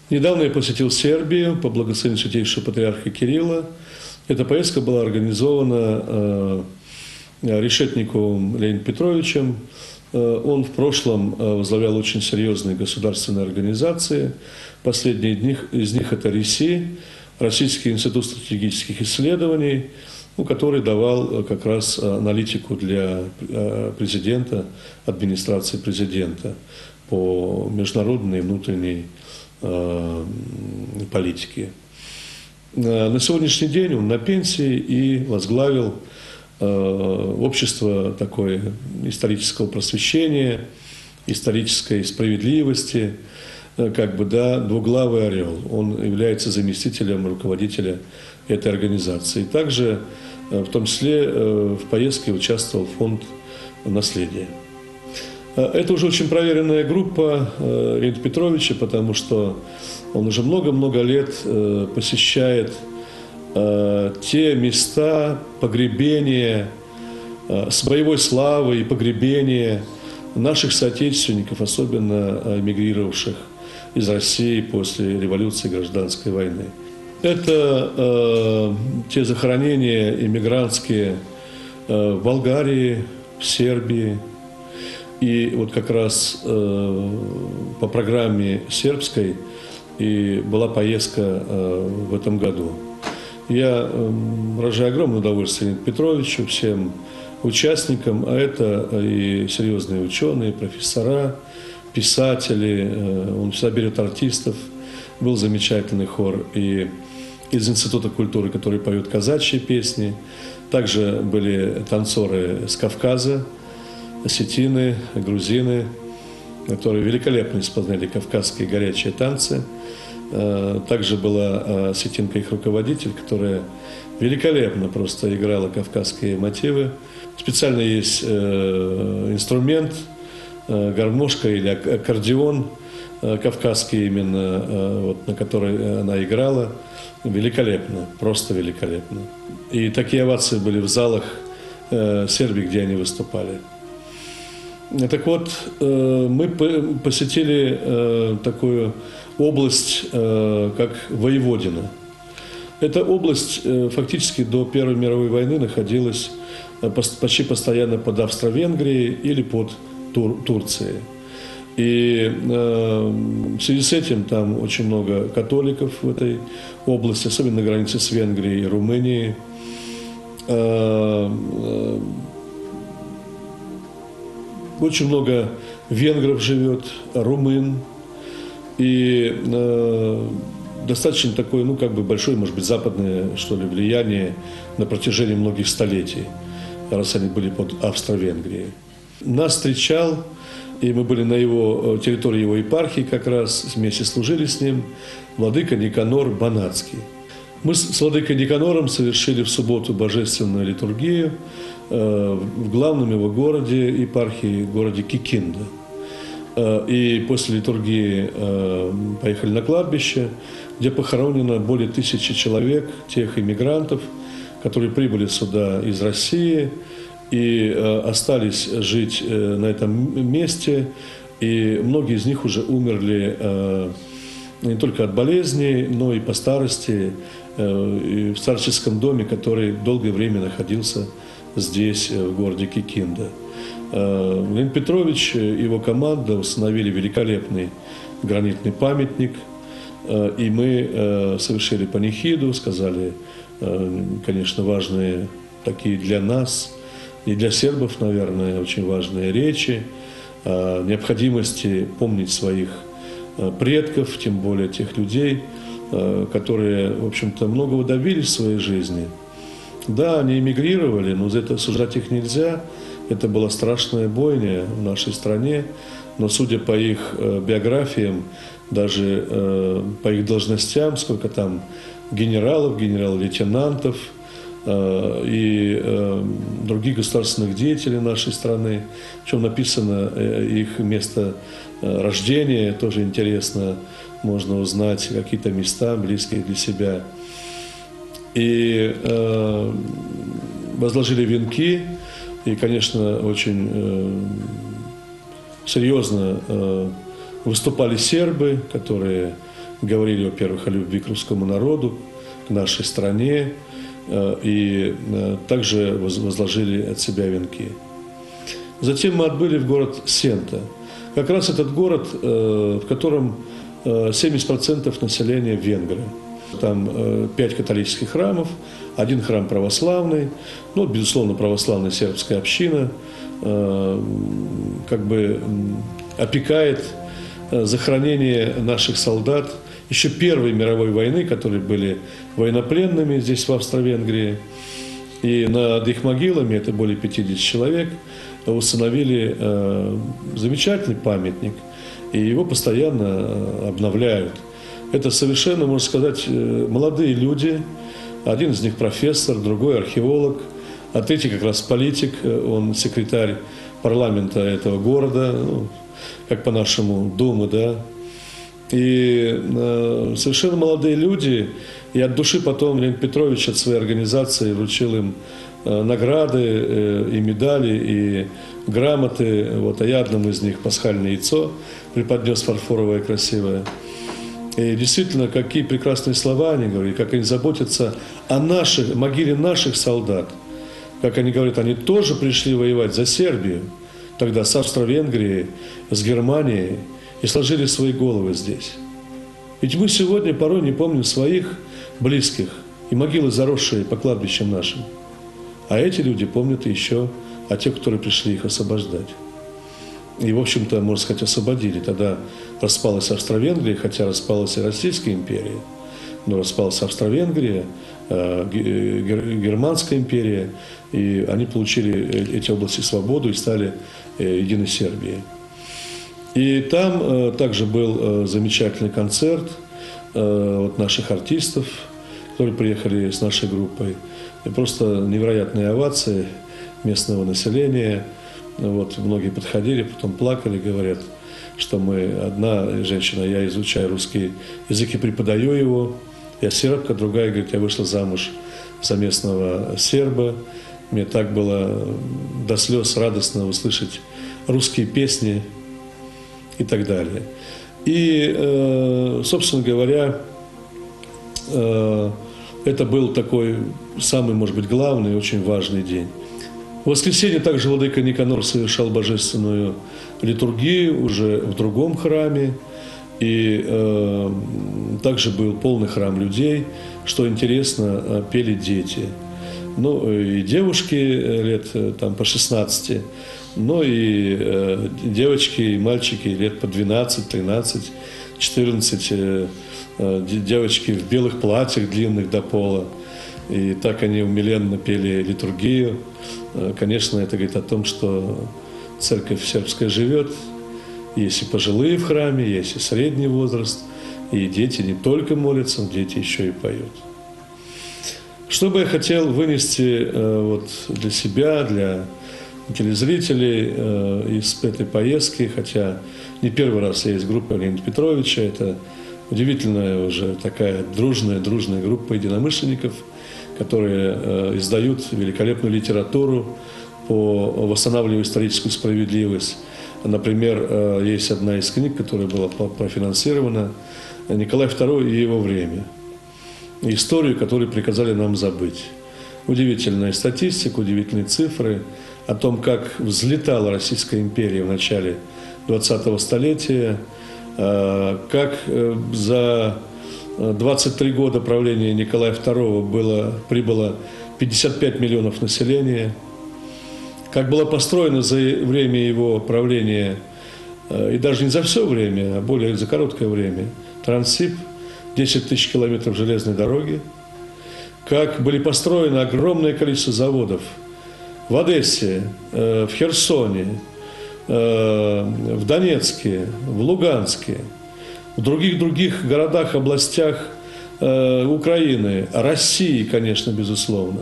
Недавно я посетил Сербию по благословению Святейшего Патриарха Кирилла. Эта поездка была организована Решетниковым Леонидом Петровичем. Он в прошлом возглавлял очень серьезные государственные организации. Последний из них это РИСИ, Российский институт стратегических исследований, который давал как раз аналитику для президента, администрации президента по международной и внутренней политике. На сегодняшний день он на пенсии и возглавил общество такое исторического просвещения, исторической справедливости, двуглавый орел. Он является заместителем руководителя этой организации. Также, в том числе, в поездке участвовал фонд наследия. Это уже очень проверенная группа Леонида Петровича, потому что он уже много-много лет посещает те места погребения с боевой славой и погребения наших соотечественников, особенно эмигрировавших из России после революции и гражданской войны. Это те захоронения эмигрантские в Болгарии, в Сербии. И вот как раз по программе сербской и была поездка в этом году. Я выражаю огромное удовольствие Леониду Петровичу, всем участникам, а это и серьезные ученые, профессора, писатели, он всегда берет артистов. Был замечательный хор и из Института культуры, который поет казачьи песни. Также были танцоры с Кавказа, осетины, грузины, которые великолепно исполняли кавказские горячие танцы. Также была осетинка, их руководитель, которая великолепно просто играла кавказские мотивы. Специально есть инструмент, гармошка или аккордеон кавказский именно, на который она играла. Великолепно, просто великолепно. И такие овации были в залах Сербии, где они выступали. Так вот, мы посетили такую область, как Воеводина. Эта область фактически до Первой мировой войны находилась почти постоянно под Австро-Венгрией или под Турцией. И в связи с этим там очень много католиков в этой области, особенно на границе с Венгрией и Румынией. Очень много венгров живет, румын. И достаточно такое, большое, может быть, западное, влияние на протяжении многих столетий, раз они были под Австро-Венгрией. Нас встречал, и мы были на его территории его епархии, как раз вместе служили с ним, владыка Никанор Банатский. Мы с владыкой Никанором совершили в субботу божественную литургию в главном его городе епархии, городе Кикинда. И после литургии поехали на кладбище, где похоронено более 1000 человек, тех иммигрантов, которые прибыли сюда из России и остались жить на этом месте. И многие из них уже умерли не только от болезней, но и по старости, и в старческом доме, который долгое время находился здесь, в городе Кикинда. Леонид Петрович и его команда установили великолепный гранитный памятник, и мы совершили панихиду, сказали, конечно, важные такие для нас и для сербов, наверное, очень важные речи о необходимости помнить своих предков, тем более тех людей, которые, в общем-то, многого добились в своей жизни. Да, они эмигрировали, но за это осуждать их нельзя. Это была страшная бойня в нашей стране, но судя по их биографиям, даже по их должностям, сколько там генералов, генерал-лейтенантов и других государственных деятелей нашей страны, причем написано их место рождения, тоже интересно, можно узнать какие-то места, близкие для себя. И возложили венки, и, конечно, очень серьезно выступали сербы, которые говорили, во-первых, о любви к русскому народу, к нашей стране, и также возложили от себя венки. Затем мы отбыли в город Сента. Как раз этот город, в котором 70% населения венгры. Там 5 католических храмов, 1 храм православный, ну, безусловно, православная сербская община как бы опекает захоронение наших солдат еще Первой мировой войны, которые были военнопленными здесь, в Австро-Венгрии. И над их могилами, это более 50 человек, установили замечательный памятник, и его постоянно обновляют. Это совершенно, можно сказать, молодые люди. Один из них профессор, другой археолог, а третий как раз политик, он секретарь парламента этого города, ну, как по-нашему, Думы, да. И совершенно молодые люди, и от души потом Леонид Петрович от своей организации вручил им награды и медали, и грамоты. Вот, а я одному из них пасхальное яйцо преподнес фарфоровое, красивое. И действительно, какие прекрасные слова они говорят, как они заботятся о могиле наших солдат. Как они говорят, они тоже пришли воевать за Сербию, тогда с Австро-Венгрией, с Германией, и сложили свои головы здесь. Ведь мы сегодня порой не помним своих близких и могилы, заросшие по кладбищам нашим. А эти люди помнят еще о тех, которые пришли их освобождать. И, в общем-то, можно сказать, освободили. Тогда распалась Австро-Венгрия, хотя распалась и Российская империя. Но распалась Австро-Венгрия, Германская империя, и они получили эти области свободу и стали единой Сербией. И там также был замечательный концерт вот наших артистов, которые приехали с нашей группой. И просто невероятные овации местного населения. Вот, многие подходили, потом плакали, говорят, что одна женщина, я изучаю русский язык и преподаю его, я сербка, другая говорит, я вышла замуж за местного серба, мне так было до слез радостно услышать русские песни и так далее. И, собственно говоря, это был такой самый, может быть, главный, очень важный день. В воскресенье также владыка Никанор совершал божественную литургию уже в другом храме. И также был полный храм людей. Что интересно, пели дети. Ну, и девушки лет там, по 16, но и девочки, и мальчики лет по 12, 13, 14. Девочки в белых платьях длинных до пола. И так они умиленно пели литургию. Конечно, это говорит о том, что церковь сербская живет. Есть и пожилые в храме, есть и средний возраст. И дети не только молятся, дети еще и поют. Что бы я хотел вынести вот для себя, для телезрителей из этой поездки, хотя не первый раз я из группы Леонида Петровича, это удивительная уже такая дружная группа единомышленников, которые издают великолепную литературу по восстанавливанию историческую справедливость. Например, есть одна из книг, которая была профинансирована, «Николай II и его время». Историю, которую приказали нам забыть. Удивительная статистика, удивительные цифры о том, как взлетала Российская империя в начале 20-го столетия, как за 23 года правления Николая II прибыло 55 миллионов населения, как была построена за время его правления, и даже не за все время, а более за короткое время, Транссиб, 10 тысяч километров железной дороги, как были построены огромное количество заводов в Одессе, в Херсоне, в Донецке, в Луганске, в других городах, областях Украины, России, конечно, безусловно.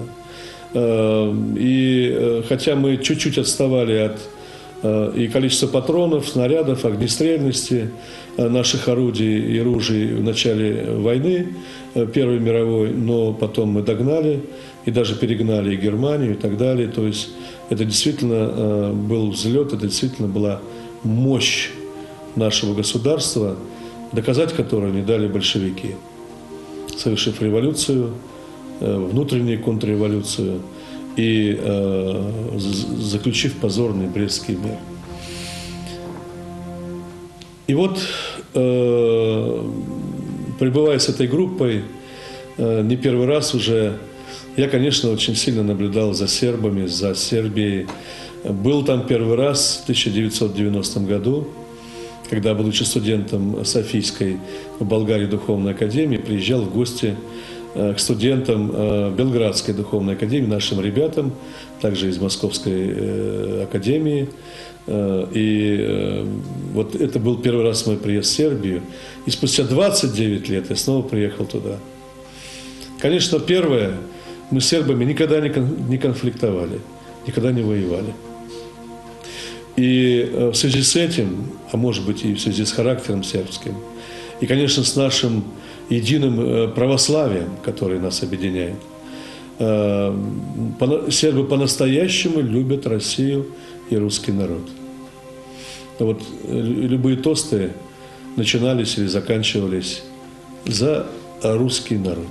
И хотя мы чуть-чуть отставали от и количества патронов, снарядов, огнестрельности наших орудий и ружей в начале войны Первой мировой, но потом мы догнали и даже перегнали и Германию и так далее. То есть это действительно был взлет, это действительно была мощь нашего государства, доказать которую не дали большевики, совершив революцию, внутреннюю контрреволюцию и заключив позорный Брестский мир. И вот, пребывая с этой группой, не первый раз уже, я, конечно, очень сильно наблюдал за сербами, за Сербией. Был там первый раз в 1990 году, когда, будучи студентом Софийской в Болгарии духовной академии, приезжал в гости к студентам Белградской духовной академии, нашим ребятам, также из Московской академии. И вот это был первый раз мой приезд в Сербию. И спустя 29 лет я снова приехал туда. Конечно, первое, мы с сербами никогда не конфликтовали, никогда не воевали. И в связи с этим, а может быть и в связи с характером сербским, и, конечно, с нашим единым православием, которое нас объединяет, сербы по-настоящему любят Россию и русский народ. Вот любые тосты начинались или заканчивались за русский народ.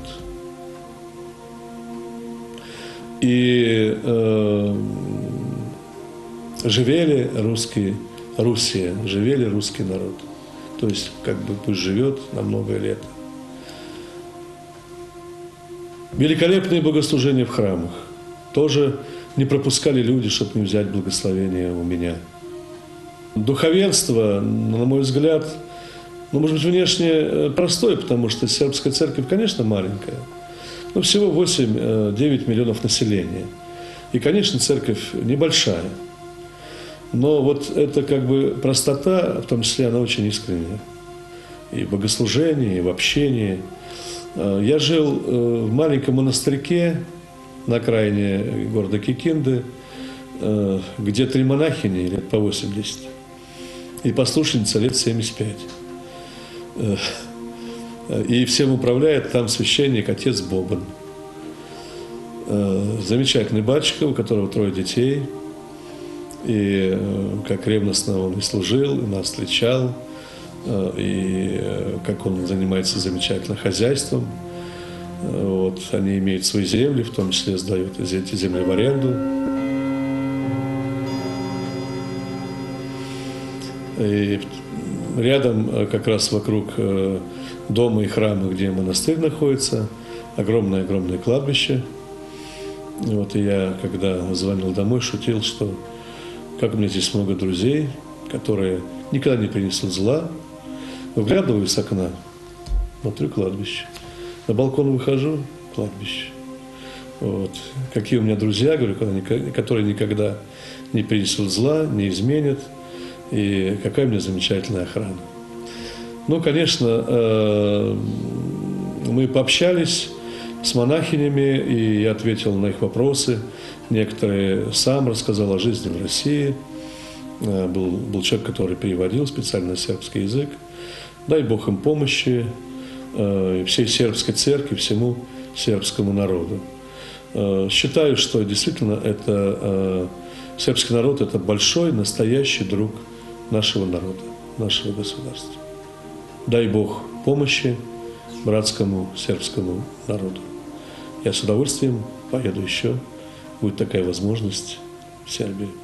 И живели Руссия, живели русский народ. То есть, как бы пусть живет на много лет. Великолепные богослужения в храмах. Тоже не пропускали люди, чтобы не взять благословение у меня. Духовенство, на мой взгляд, может быть, внешне простое, потому что сербская церковь, конечно, маленькая. Но всего 8-9 миллионов населения. И, конечно, церковь небольшая. Но вот эта как бы простота, в том числе, она очень искренняя. И в богослужении, и в общении. Я жил в маленьком монастырьке на окраине города Кикинды, где 3 монахини лет по 80 и послушница лет 75. И всем управляет там священник, отец Бобан. Замечательный батюшка, у которого 3 детей. И как ревностно он и служил, и нас встречал, и как он занимается замечательным хозяйством. Вот, они имеют свои земли, в том числе сдают эти земли в аренду. И рядом, как раз вокруг дома и храма, где монастырь находится, огромное-огромное кладбище. Вот, и я, когда звонил домой, шутил, что как у меня здесь много друзей, которые никогда не принесут зла. Выглядываю с окна, смотрю кладбище. На балкон выхожу, кладбище. Вот. Какие у меня друзья, говорю, которые никогда не принесут зла, не изменят. И какая у меня замечательная охрана. Ну, конечно, мы пообщались с монахинями, и я ответил на их вопросы. Некоторые сам рассказал о жизни в России. Был человек, который переводил специально на сербский язык. Дай Бог им помощи, всей сербской церкви, всему сербскому народу. Считаю, что действительно сербский народ – это большой, настоящий друг нашего народа, нашего государства. Дай Бог помощи братскому сербскому народу. Я с удовольствием поеду еще. Будет такая возможность в Сербию.